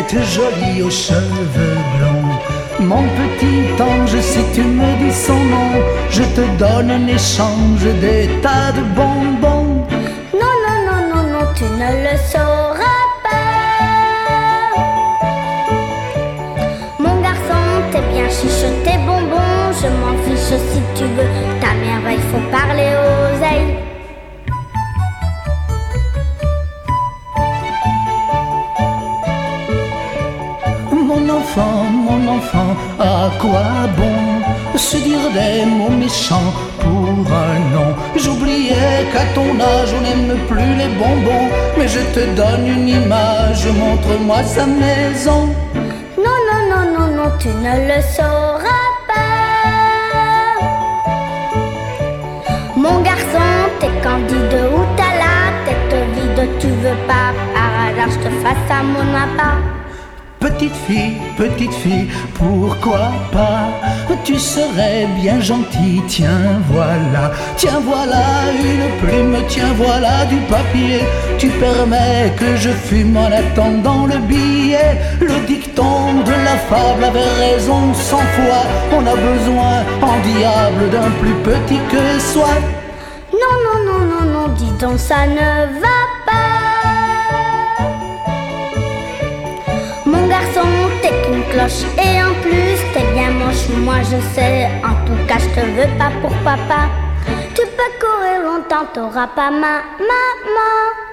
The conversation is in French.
est jolie aux cheveux blonds. Mon petit ange, si tu me dis son nom, je te donne en échange des tas de bonbons. Non, non, non, non, non, tu ne le sauras pas. Mon garçon, t'es bien chiche, tes bonbons, je m'en fiche si tu veux. Ta merveille, faut parler oseille. Mon enfant, à quoi bon se dire des mots méchants pour un nom? J'oubliais qu'à ton âge on n'aime plus les bonbons, mais je te donne une image, montre-moi sa maison. Non, non, non, non, non, tu ne le sauras pas. Mon garçon, t'es candide ou t'as la tête vide, tu veux pas par hasard je te fasse à mon appart. Petite fille, pourquoi pas? Tu serais bien gentille, tiens voilà une plume, tiens voilà du papier. Tu permets que je fume en attendant le billet. Le dicton de la fable avait raison 100 fois. On a besoin en diable d'un plus petit que soi. Non, non, non, non, non, dis donc ça ne va pas. Mon garçon, t'es qu'une cloche et en plus t'es bien moche, moi je sais, en tout cas je te veux pas pour papa. Tu peux courir longtemps, t'auras pas ma maman.